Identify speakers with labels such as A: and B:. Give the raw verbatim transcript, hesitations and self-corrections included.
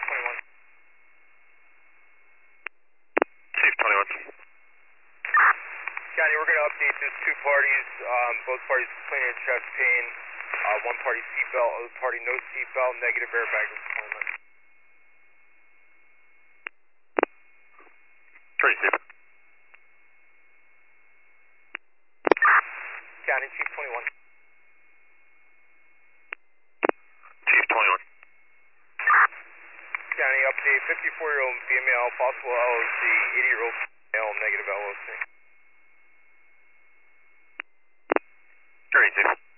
A: twenty-one.
B: Chief twenty-one.
A: County, we're going to update those two parties. Um, both parties complaining of chest pain. Uh, one party seatbelt, other party no seatbelt, negative airbag deployment.
B: Three, Chief.
A: County, Chief twenty-one.
B: Chief twenty-one.
A: County, update fifty-four-year-old female, possible L O C, eighty-year-old male, negative L O C.
B: Three, Chief.